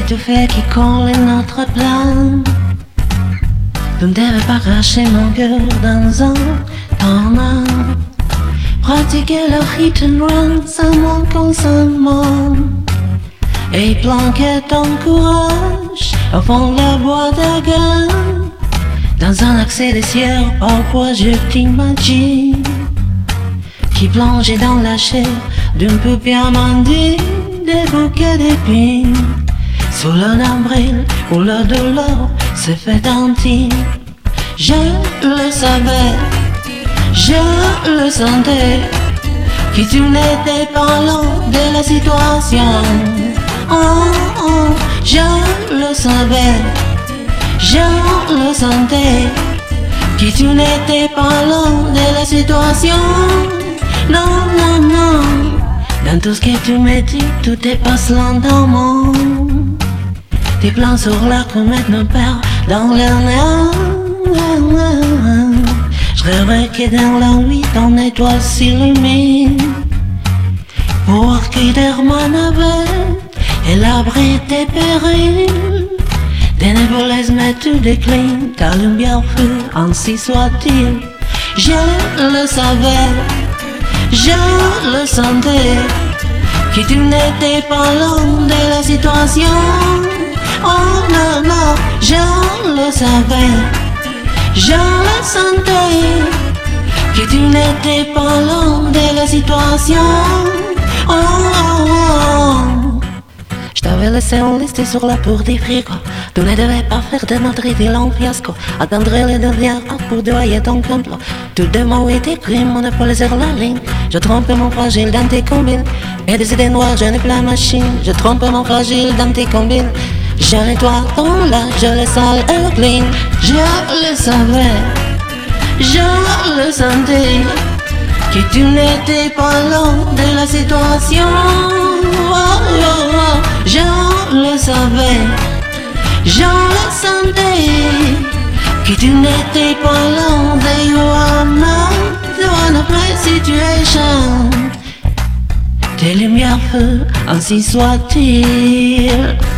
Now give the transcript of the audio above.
tout fait qui colle notre plan. Vous ne devez pas cracher mon cœur dans un tornade. Pratiquer le hit and run sans mon consentement. Et planquer ton courage au fond de la boîte à gants. Dans un accès des cieux, parfois je t'imagine qui plongeait dans la chair d'une paupière amandine, des bouquets d'épines. Sous le nombril où la douleur se fait intime. Je le savais, je le sentais, que tu n'étais pas loin de la situation. Oh, oh, je le savais, je le sentais, que tu n'étais pas loin de la situation. Non, non, non, dans tout ce que tu me dis, tout est passe lentement. Tes plans sur la comète me perdent dans l'air. Je rêverais que dans la nuit ton étoile s'illumine pour quitter ma navette et l'abri des périls. Des nébuleuses mais tu déclines, ta lumière fut, ainsi soit-il. Je le savais, je le sentais, que tu n'étais pas loin de la situation. Oh non, non, je le savais, je le sentais, que tu n'étais pas loin de la situation. Oh, oh, oh. Je t'avais laissé enlisté sur la tour des frigos. Tu ne devais pas faire de notre idylle un fiasco. Attendre les dernières heures pour dévoyer ton complot. Tous deux mots étaient écrits, mon épaule sur la ligne. Je trompe mon fragile dans tes combines. Et des idées noires, je n'ai plus la machine. Je trompe mon fragile dans tes combines. Je nettoie ton linge, je le sale et le clean. Je le savais, je le sentais, que tu n'étais pas loin de la situation. Oh, oh, oh. Je le savais, je le sentais, que tu n'étais pas loin de your place situation. Tes lumières feu, ainsi soit-il.